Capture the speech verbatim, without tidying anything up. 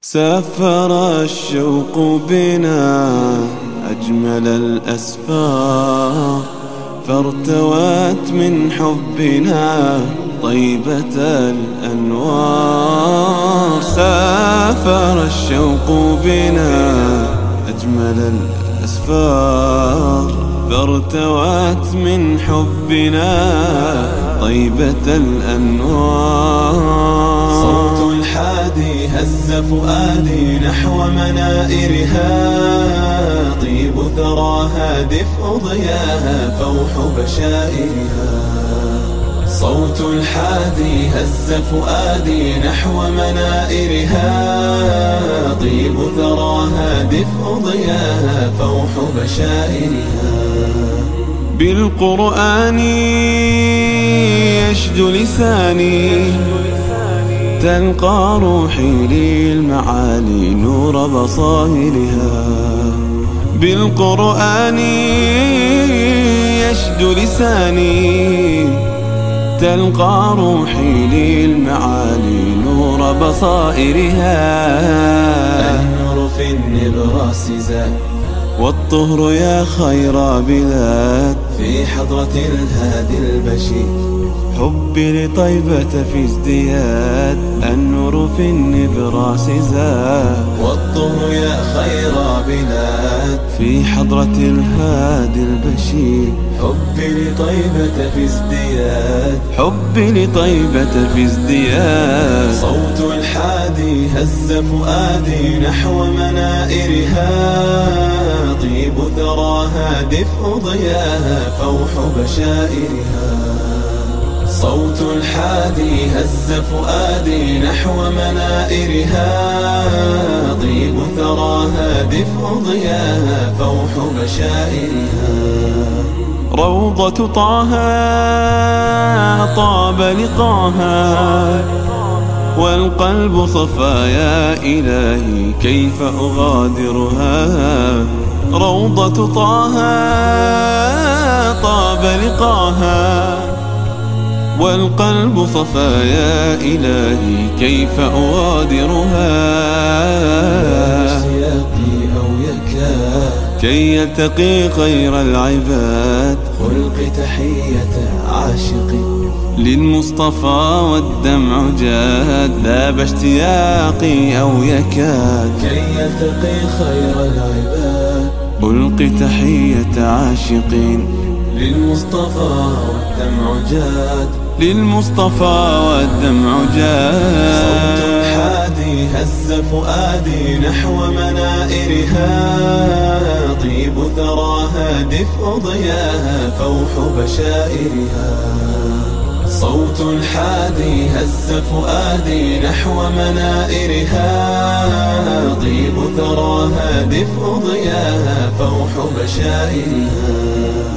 سافر الشوق بنا أجمل الأسفار، فارتوت من حبنا طيبة الأنوار. سافر الشوق بنا أجمل الأسفار، فارتوت من حبنا طيبة الأنوار. صوت الحادي هز فؤادي نحو منائرها، طيب ثراها دفء ضياها فوح بشائرها. صوت الحادي هز فؤادي نحو منائرها، طيب ثراها دفء ضياها فوح بشائرها. بالقرآن يشدو لساني، تلقى روحي للمعالي نور بصائرها. بالقرآن يشدو لساني، تلقى روحي للمعالي نور بصائرها. النور في النبراس زاد، والطهر يا خير بلاد في حضرة الهادي البشير. حبي لطيبة في ازدياد، النور في النبراس زاد. والطهر يا خير بلاد، في حضرة الهادي البشير. حبي لطيبة في ازدياد، حبي لطيبة في ازدياد. صوت الحادي هز فؤادي نحو منائرها، طيب ثراها دفء ضياها فوح بشائرها. صوت الحادي هز فؤادي نحو منائرها، طيب ثراها دفء ضياها فوح بشائرها. روضة طه طاب لقاها، والقلب صفا يا إلهي كيف أغادرها. روضة طه طاب لقاها، والقلب صفا يا إلهي كيف أغادرها. اشتياقي أو يكاد كي يلتقي خير العباد، خلق تحية عاشقي للمصطفى والدمع جاد. ذاب اشتياقي أو يكاد كي يلتقي خير العباد، ألقي تحية عاشقين للمصطفى والدمع جاد. للمصطفى والدمع جاد. صوت الحادي هز فؤادي نحو منائرها، طيب ثراها دفء ضياها فوح بشائرها. صوت الحادي هز فؤادي نحو منائرها، طيب ثراها دفء ضياها فوح بشائرها.